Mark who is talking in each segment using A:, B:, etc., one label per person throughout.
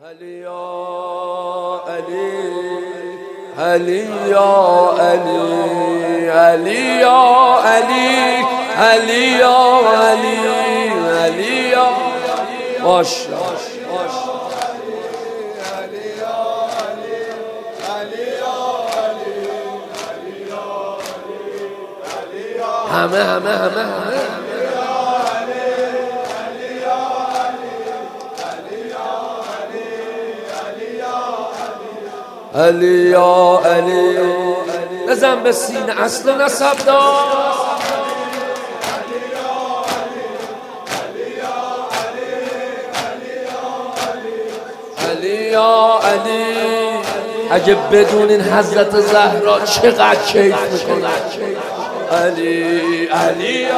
A: علی یا علی، علی یا علی، علی یا علی، علی یا علی، علی یا ماشاءالله. همه علی یا علی، بزن به سینه اصل نسب دار. علی یا علی، اگه بدونین حضرت زهرا چقدر کیف میکنه. علی علی یا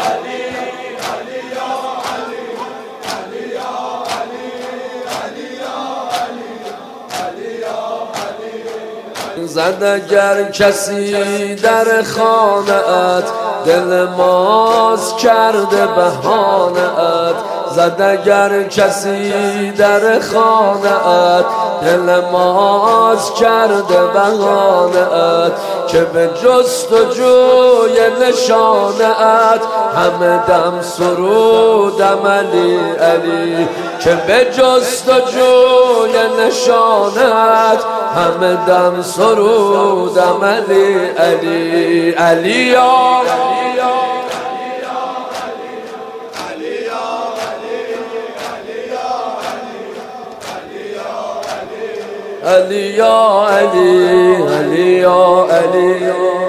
A: زد اگر کسی در خانه‌ات، دل ماز کرده بهانه‌ات. زد اگر کسی در خانه‌ات، دل ماز کرده بهانه‌ات. که به جستجوی نشانه‌ات، همه دم سرودم علی علی. که به جستجوی نشانه‌ات، همه دم سرودم علی علی. علی یا علی یا علی، علی یا علی.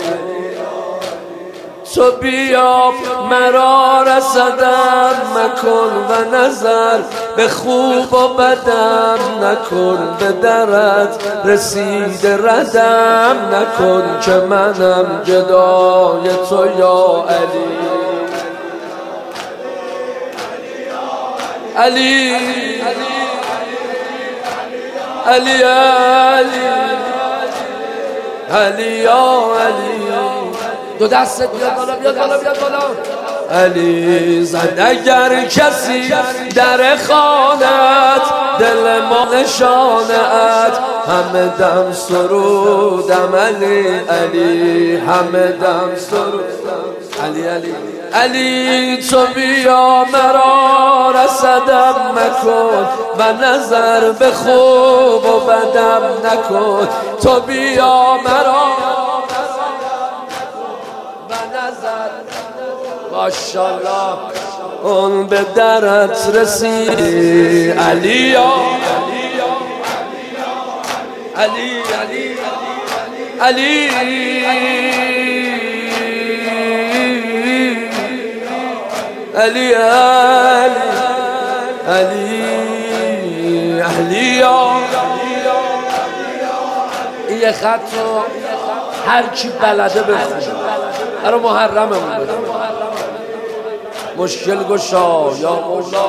A: تو بیا مرا رسدم مکن و نظر، به خوب و بدم نکن. به درت رسید ردم نکن، که منم گدای تو یا علی. علی علی علی، علی یا علی. دو دستت بیاد بالا، بیاد بالا، بیاد بالا. علی زد اگر کسی در خانه‌ات، دل ما نشانه‌ات. همه دم سرودم علی علی، همه دم سرودم علی علی. علی تو بیا مرا رسدم مکن، و نظر به خوب و بدم نکن. تو بیا مرا و نظر، ماشاءالله اون به درت رسید. علی یا علی، علی علی علی علی علی یا. این خط رو هر کی بلده بخونه، برای محرممون بده. مشکل گشا یا مولا.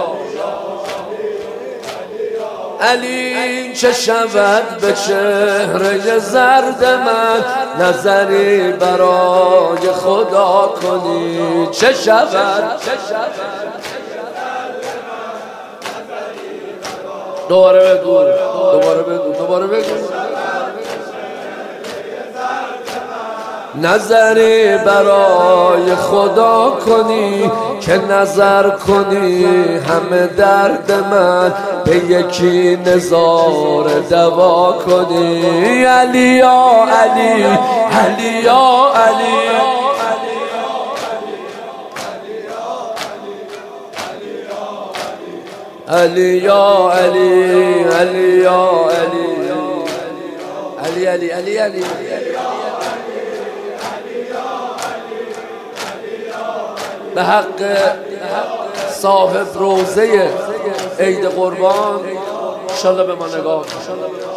A: علی چه شود به چهره زرد من، نظری برای خدا کنی. چه شود دوباره بگو، دوباره بگو، دوباره بگو. نظری برای خدا کنی، که نظر کنی همه درد من، به یکی نظاره دوا کنی. علی یا علی، علی یا علی، علی یا علی، علی یا علی، علی علی علی علی. به حق صاحب روزه عید قربان انشالله به ما نگاه کن.